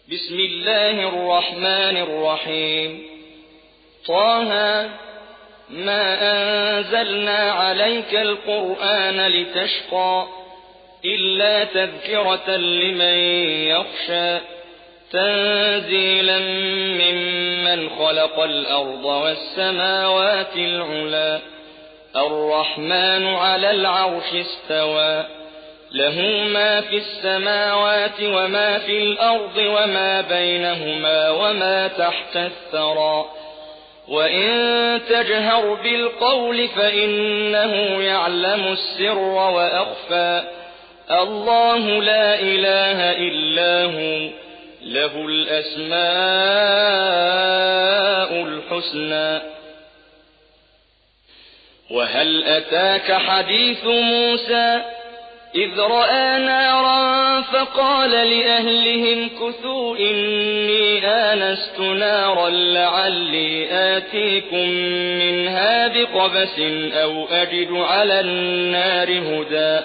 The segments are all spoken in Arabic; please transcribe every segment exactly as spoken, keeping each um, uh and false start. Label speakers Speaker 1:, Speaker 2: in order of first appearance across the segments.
Speaker 1: بسم الله الرحمن الرحيم. طه ما أنزلنا عليك القرآن لتشقى إلا تذكرة لمن يخشى تنزيلا ممن خلق الأرض والسماوات العلى الرحمن على العرش استوى له ما في السماوات وما في الأرض وما بينهما وما تحت الثرى وإن تجهر بالقول فإنه يعلم السر وأخفى الله لا إله إلا هو له الأسماء الحسنى. وهل أتاك حديث موسى إذ رأى نارا فقال لأهلهم كثوا إني آنست نارا لعلي آتيكم منها بقبس أو أجد على النار هدى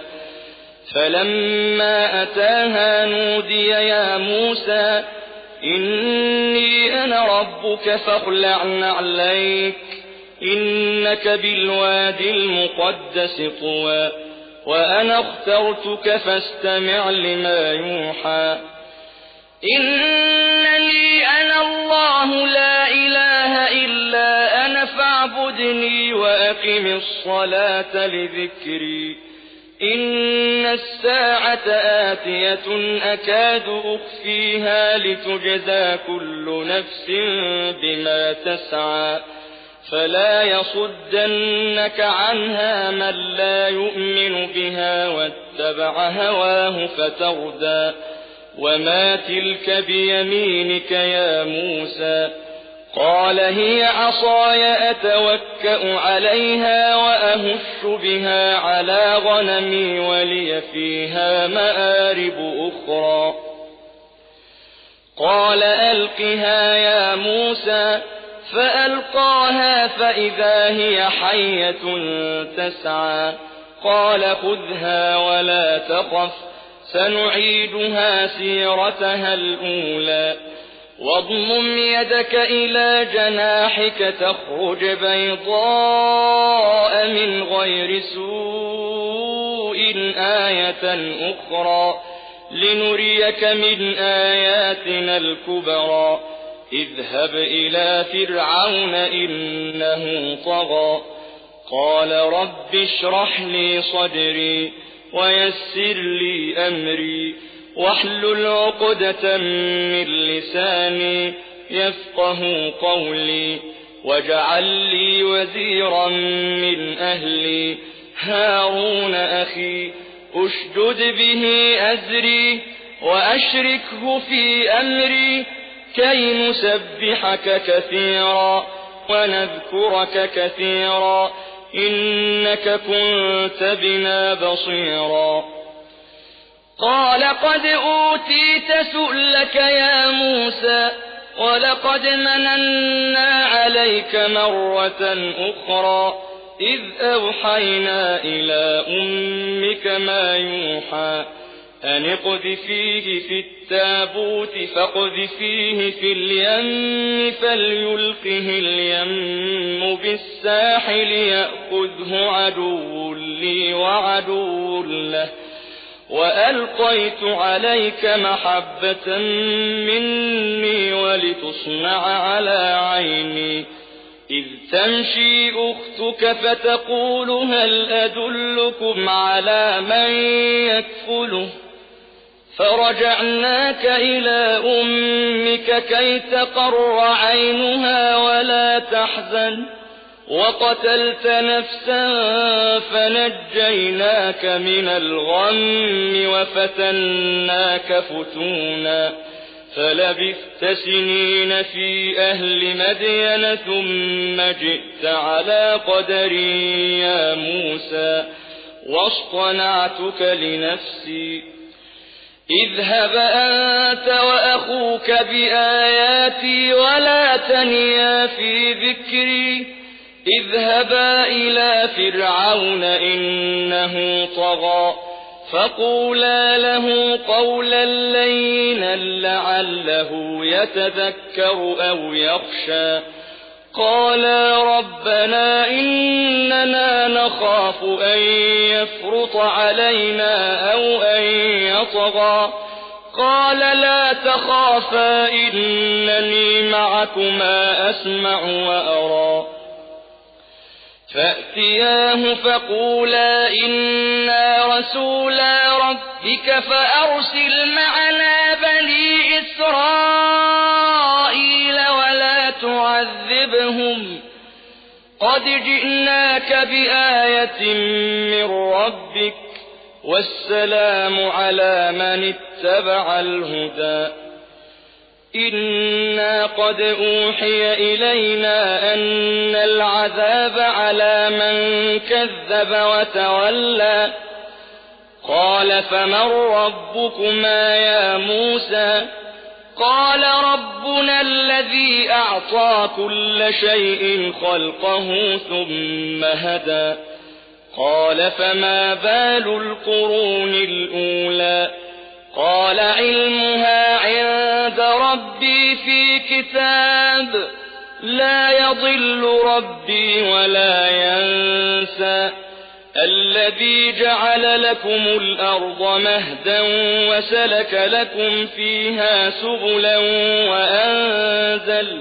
Speaker 1: فلما أتاها نودي يا موسى إني أنا ربك فاخلع نعليك إنك بالوادي المقدس طوى وأنا اخترتك فاستمع لما يوحى إنني أنا الله لا إله إلا أنا فاعبدني وأقم الصلاة لذكري إن الساعة آتية أكاد أخفيها لتجزى كل نفس بما تسعى فلا يصدنك عنها من لا يؤمن بها واتبع هواه فتردى وما تلك بيمينك يا موسى قال هي عصاي أتوكأ عليها وأهش بها على غنمي ولي فيها مآرب أخرى قال ألقها يا موسى فألقاها فإذا هي حية تسعى قال خذها ولا تخف سنعيدها سيرتها الأولى واضمم يدك إلى جناحك تخرج بيضاء من غير سوء آية أخرى لنريك من آياتنا الكبرى اذهب إلى فرعون إنه طغى قال رب اشرح لي صدري ويسر لي أمري واحلل عقدة من لساني يفقه قولي واجعل لي وزيرا من أهلي هارون أخي أشدد به أزري وأشركه في أمري كي نسبحك كثيرا ونذكرك كثيرا إنك كنت بنا بصيرا قال قد أوتيت سؤلك يا موسى ولقد مننا عليك مرة أخرى إذ أوحينا إلى أمك ما يوحى أن اقذفيه في التابوت فاقذفيه في اليم فليلقه اليم بالساحل يأخذه عدو لي وعدو له وألقيت عليك محبة مني ولتصنع على عيني إذ تمشي أختك فتقول هل أدلكم على من يكفله فرجعناك إلى أمك كي تقر عينها ولا تحزن وقتلت نفسا فنجيناك من الغم وفتناك فتونا فلبثت سنين في أهل مدين ثم جئت على قدري يا موسى واصطنعتك لنفسي اذهب أنت وأخوك بآياتي ولا تنيا في ذكري اذهبا إلى فرعون إنه طغى فقولا له قولا لينا لعله يتذكر أو يخشى قالا ربنا إننا نخاف أن يفرط علينا أو أن يطغى قال لا تخافا إنني معكما أسمع وأرى فأتياه فقولا إنا رسولا ربك فأرسل معنا بني إسرائيل ولا تعذبهم قد جئناك بآية من ربك والسلام على من اتبع الهدى إنا قد أوحي إلينا أن العذاب على من كذب وتولى قال فمن ربكما يا موسى قال ربنا الذي أعطى كل شيء خلقه ثم هدى قال فما بال القرون الأولى قال علمها عند ربي في كتاب لا يضل ربي ولا ينسى الذي جعل لكم الأرض مهدا وسلك لكم فيها سبلا وأنزل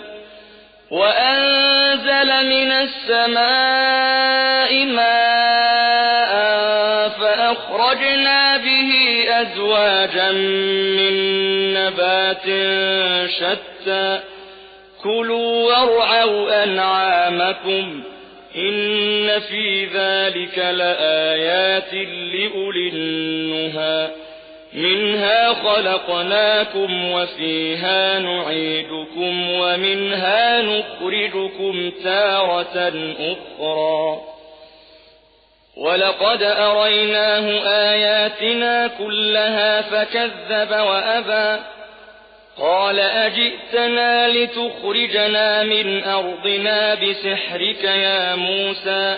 Speaker 1: وأنزل من السماء ماء فأخرجنا به أزواجا من نبات شتى كلوا وارعوا أنعامكم إن في ذلك لآيات لأولي النهى منها خلقناكم وفيها نعيدكم ومنها نخرجكم تارة أخرى ولقد أريناه آياتنا كلها فكذب وأبى قال أجئتنا لتخرجنا من أرضنا بسحرك يا موسى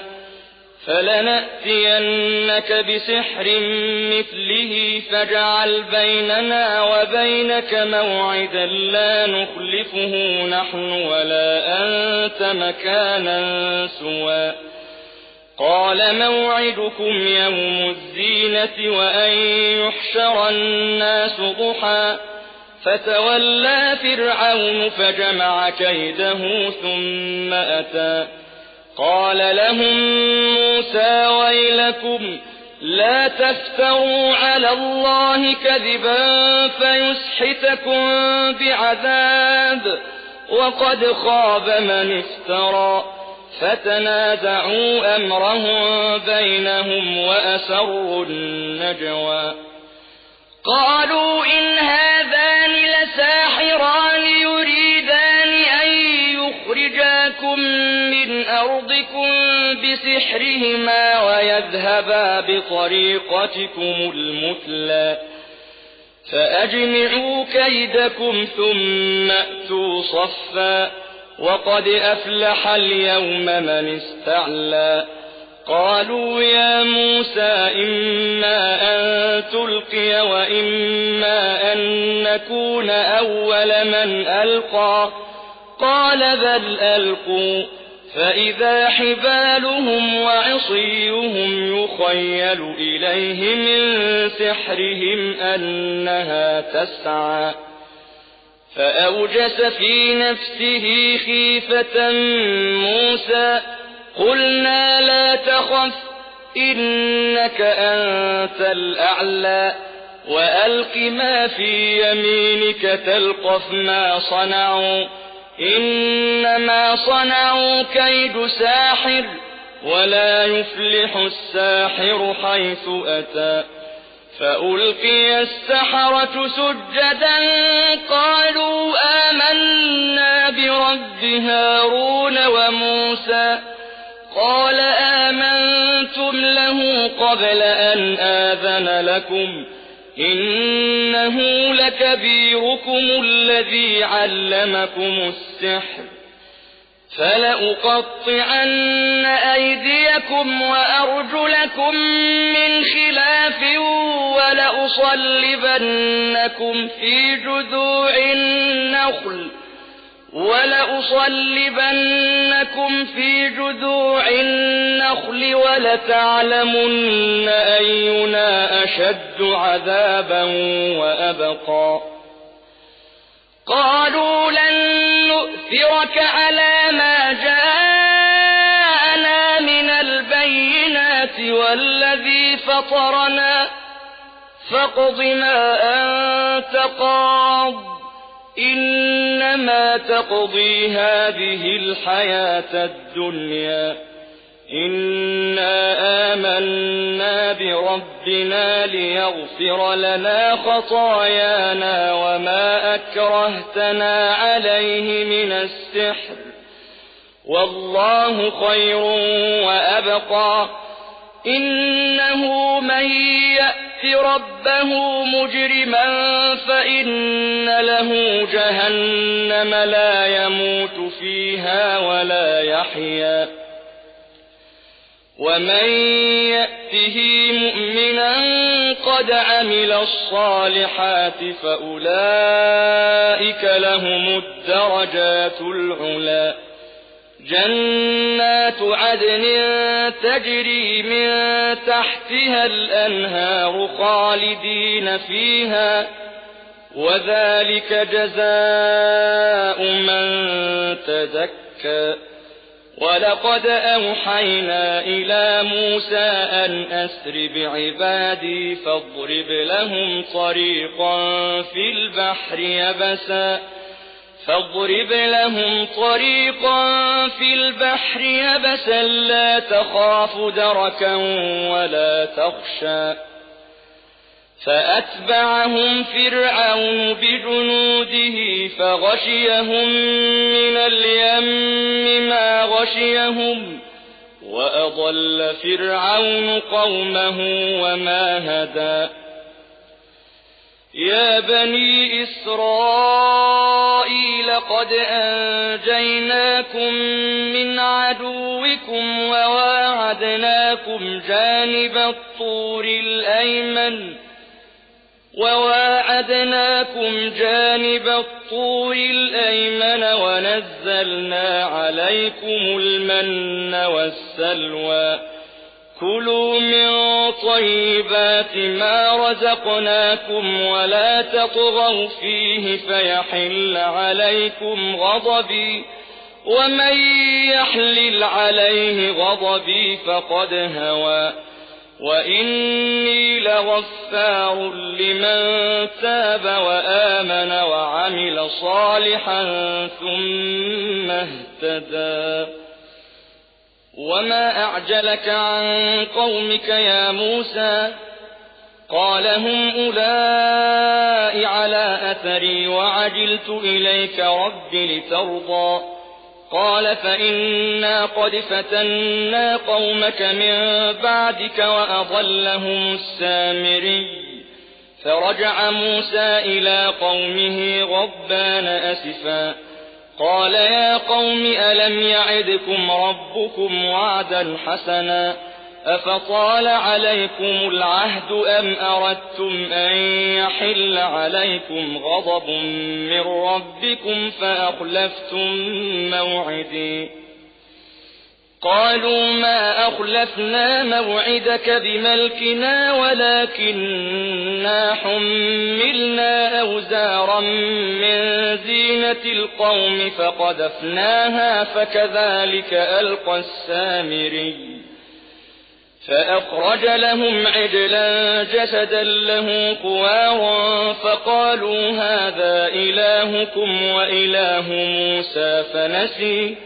Speaker 1: فلنأتينك بسحر مثله فاجعل بيننا وبينك موعدا لا نخلفه نحن ولا أنت مكانا سوى قال موعدكم يوم الزينة وأن يحشر الناس ضحى فتولى فرعون فجمع كيده ثم أتى قال لهم موسى ويلكم لا تفتروا على الله كذبا فيسحتكم بعذاب وقد خاب من افترى فتنازعوا أمرهم بينهم وأسروا النجوى قالوا إن هذان لساحران يريدان أن يخرجاكم من أرضكم بسحرهما ويذهبا بطريقتكم المثلى فأجمعوا كيدكم ثم أتوا صفا وقد أفلح اليوم من استعلى قالوا يا موسى إما أن تلقي وإما أن نكون أول من ألقى قال بل ألقوا فإذا حبالهم وعصيهم يخيل إليه من سحرهم أنها تسعى فأوجس في نفسه خيفة موسى قلنا لا تخف إنك أنت الأعلى وألق ما في يمينك تلقف ما صنعوا إنما صنعوا كيد ساحر ولا يفلح الساحر حيث أتى فألقي السحرة سجدا قالوا آمنا برب هارون وموسى قال آمنتم له قبل أن آذن لكم إنه لكبيركم الذي علمكم السحر فلأقطعن أيديكم وأرجلكم من خلاف ولأصلبنكم في جذوع النخل ولأصلبنكم في جذوع النخل ولتعلمن أينا أشد عذابا وأبقى قالوا لن نؤثرك على ما جاءنا من البينات والذي فطرنا فاقض ما أنت قاض إنما تقضي هذه الحياة الدنيا إنا آمنا بربنا ليغفر لنا خطايانا وما أكرهتنا عليه من السحر والله خير وأبقى إنه من يأت ربه مجرما فإن له جهنم لا يموت فيها ولا يحيا ومن يأته مؤمنا قد عمل الصالحات فأولئك لهم الدرجات العلى جنات عدن تجري من تحتها الأنهار خالدين فيها وذلك جزاء من تزكى ولقد أوحينا إلى موسى أن أسر بعبادي فاضرب لهم طريقا في البحر يبسا فاضرب لهم طريقا في البحر يبسا لا تخاف دركا ولا تخشى فأتبعهم فرعون بجنوده فغشيهم من اليم ما غشيهم وأضل فرعون قومه وما هدى يا بني إسرائيل قد أنجيناكم من عدوكم وواعدناكم جانب الطور الأيمن وواعدناكم جانب الطور الأيمن ونزلنا عليكم المن والسلوى كلوا من طيبات ما رزقناكم ولا تطغوا فيه فيحل عليكم غضبي ومن يحلل عليه غضبي فقد هوى وإني لغفار لمن تاب وآمن وعمل صالحا ثم اهتدى وما أعجلك عن قومك يا موسى قال هم أولئك على أثري وعجلت إليك رب لترضى قال فإنا قد فتنا قومك من بعدك وأضلهم السامري فرجع موسى إلى قومه غضبان أسفا قال يا قوم ألم يعدكم ربكم وعدا حسنا أفطال عليكم العهد أم أردتم أن يحل عليكم غضب من ربكم فأخلفتم موعدي قالوا ما أخلفنا موعدك بملكنا ولكننا حملنا أوزارا من زينة القوم فقذفناها فكذلك ألقى السامري فأخرج لهم عجلا جسدا له خوار فقالوا هذا إلهكم وإله موسى فنسي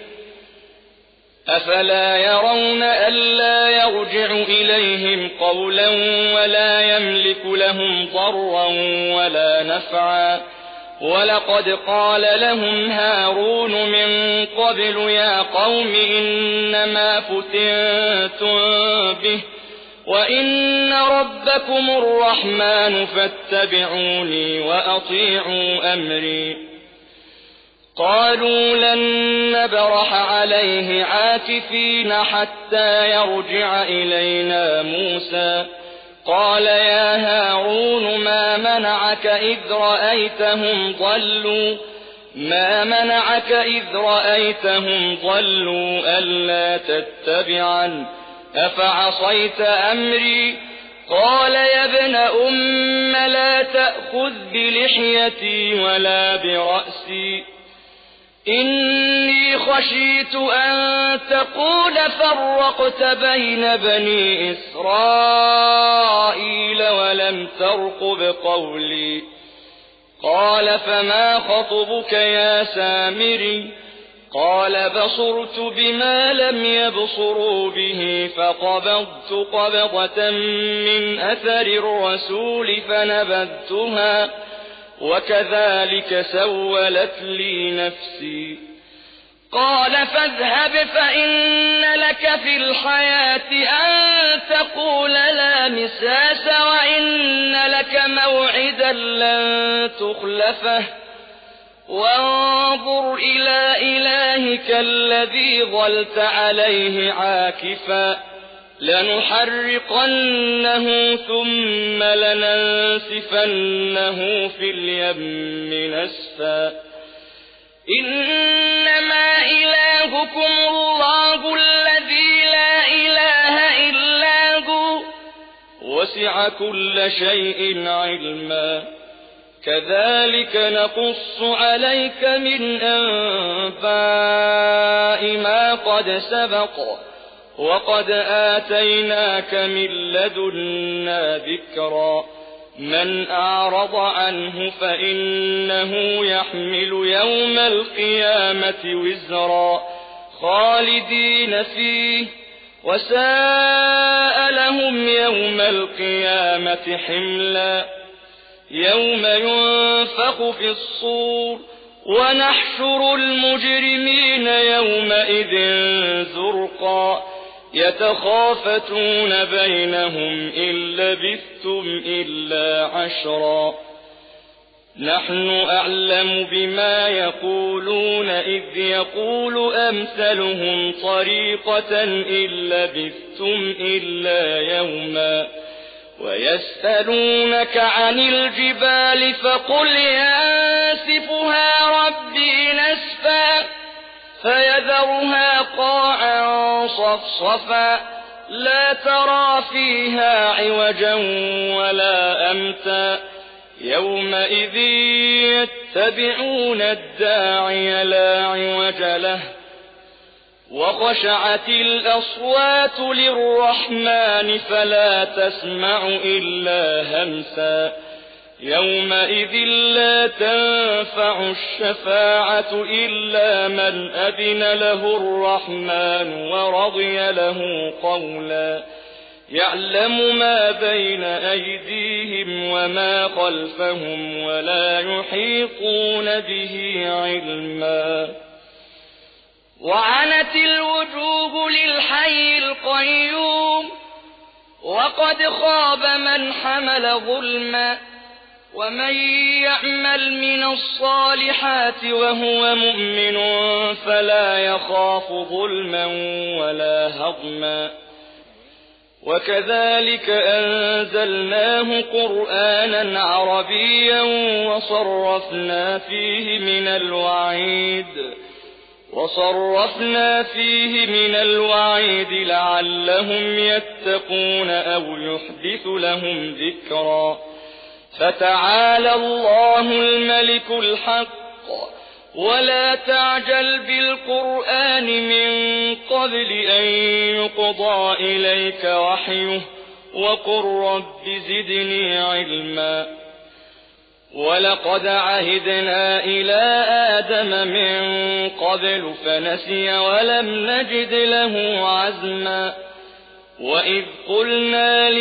Speaker 1: أفلا يرون ألا يرجع إليهم قولا ولا يملك لهم ضرا ولا نفعا ولقد قال لهم هارون من قبل يا قوم إنما فتنتم به وإن ربكم الرحمن فاتبعوني وأطيعوا أمري قالوا لن نبرح عليه عاكفين حتى يرجع إلينا موسى قال يا هارون ما منعك إذ رأيتهم ضلوا ما منعك إذ رأيتهم ضلوا ألا تتبعن أفعصيت أمري قال يا ابن أم لا تأخذ بلحيتي ولا برأسي إني خشيت أن تقول فرقت بين بني إسرائيل ولم ترقب قولي قال فما خطبك يا سامري قال بصرت بما لم يبصروا به فقبضت قبضة من أثر الرسول فنبذتها وكذلك سولت لي نفسي قال فاذهب فإن لك في الحياة أن تقول لا مساس وإن لك موعدا لن تخلفه وانظر إلى إلهك الذي ظلت عليه عاكفا لنحرقنه ثم لننسفنه في اليم نسفا إنما إلهكم الله الذي لا إله إلا هو وسع كل شيء علما كذلك نقص عليك من أنباء ما قد سبق وقد آتيناك من لدنا ذكرا من أعرض عنه فإنه يحمل يوم القيامة وزرا خالدين فيه وساء لهم يوم القيامة حملا يوم ينفخ في الصور ونحشر المجرمين يومئذ زرقا يتخافتون بينهم إن لبثتم إلا عشرا نحن أعلم بما يقولون إذ يقول أمثلهم طريقة إن لبثتم إلا يوما ويسألونك عن الجبال فقل ينسفها ربي نسفا فيذرها قاعا صفصفا لا ترى فيها عوجا ولا أمتا يومئذ يتبعون الداعي لا عوج له وخشعت الأصوات للرحمن فلا تسمع إلا همسا يومئذ لا تنفع الشفاعة إلا من أذن له الرحمن ورضي له قولا يعلم ما بين أيديهم وما خلفهم ولا يحيطون به علما وعنت الوجوه للحي القيوم وقد خاب من حمل ظلما ومن يعمل من الصالحات وهو مؤمن فلا يخاف ظلما ولا هضما وكذلك أنزلناه قرآنا عربيا وصرفنا فيه من الوعيد وصرفنا فيه من الوعيد لعلهم يتقون أو يحدث لهم ذكرا فتعالى الله الملك الحق ولا تعجل بالقرآن من قبل أن يقضى إليك وحيه وقل رب زدني علما ولقد عهدنا إلى آدم من قبل فنسي ولم نجد له عزما وإذ قلنا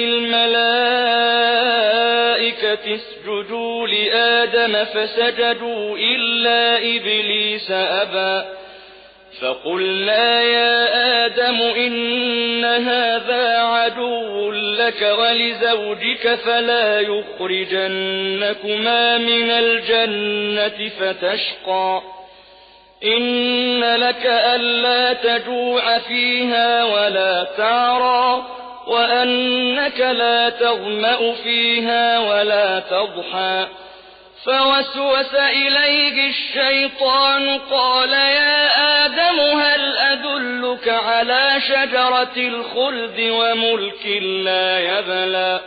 Speaker 1: للملائكة اسجدوا لآدم فسجدوا إلا إبليس أبى فقلنا يا آدم إن هذا عدو لك ولزوجك فلا يخرجنكما من الجنة فتشقى إن لك ألا تجوع فيها ولا تعرى وأنك لا تظمأ فيها ولا تضحى فوسوس إليه الشيطان قال يا آدم هل أدلك على شجرة الخلد وملك لا يبلى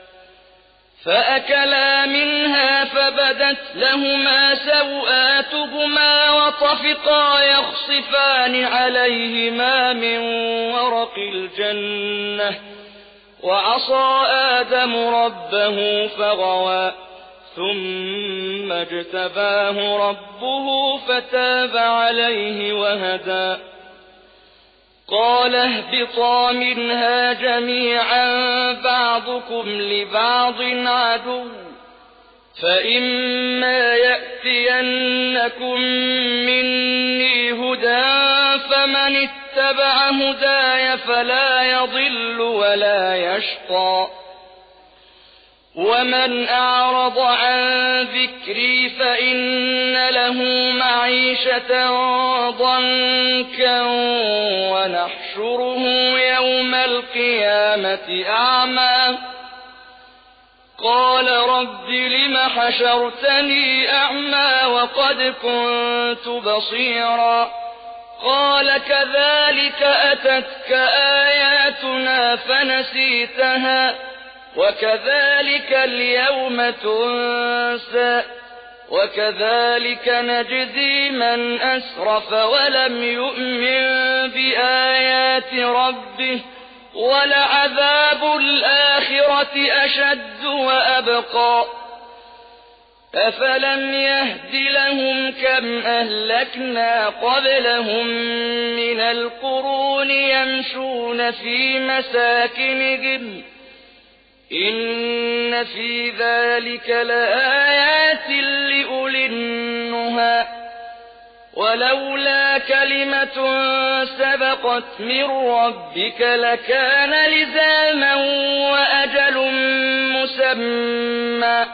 Speaker 1: فأكلا منها فبدت لهما سوآتهما وطفقا يخصفان عليهما من ورق الجنة وعصى آدم ربه فغوى ثم اجتباه ربه فتاب عليه وهدى قال اهبطا منها جميعا بعضكم لبعض عدو فإما يأتينكم مني هدى فمن اتبع هداي فلا يضل ولا يشقى ومن أعرض عن ذكري فإن له معيشة ضنكا ونحشره يوم القيامة أعمى قال رب لم حشرتني أعمى وقد كنت بصيرا قال كذلك أتتك آياتنا فنسيتها وكذلك اليوم تنسى وكذلك نجزي من أسرف ولم يؤمن بآيات ربه ولعذاب الآخرة أشد وأبقى أفلم يهد لهم كم أهلكنا قبلهم من القرون يمشون في مساكنهم إن في ذلك لآيات لأولي النهى ولولا كلمة سبقت من ربك لكان لزاما وأجل مسمى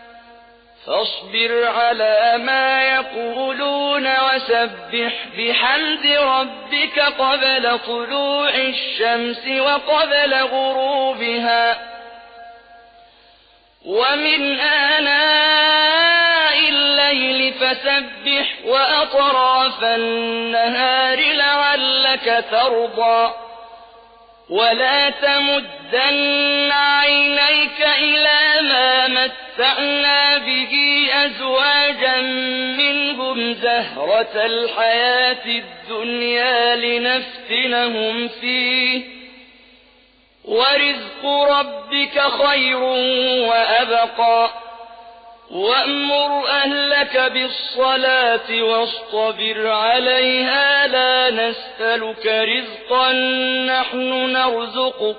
Speaker 1: فاصبر على ما يقولون وسبح بحمد ربك قبل طلوع الشمس وقبل غروبها ومن آناء الليل فسبح وأطراف النهار لعلك ترضى ولا تمدن عينيك إلى ما متعنا به أزواجا منهم زهرة الحياة الدنيا لنفتنهم فيه ورزق ربك خير وأبقى وأمر أهلك بالصلاة واصطبر عليها لا نسألك رزقا نحن نرزقك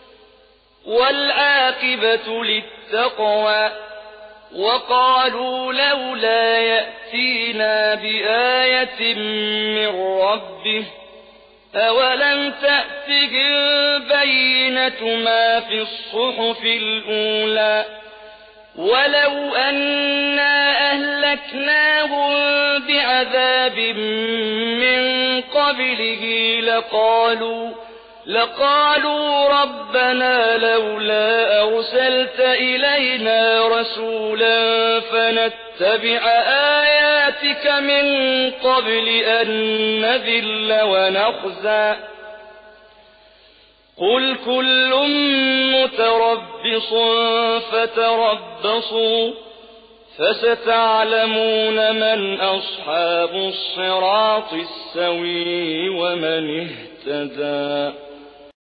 Speaker 1: والعاقبة للتقوى وقالوا لولا يأتينا بآية من ربه أولم تأتهم بينة ما في الصحف الأولى ولو أنا أهلكناهم بعذاب من قبله لقالوا لقالوا ربنا لولا أرسلت إلينا رسولا فنتبع آياتك من قبل أن نذل ونخزى قل كل متربص فتربصوا فستعلمون من أصحاب الصراط السوي ومن اهتدى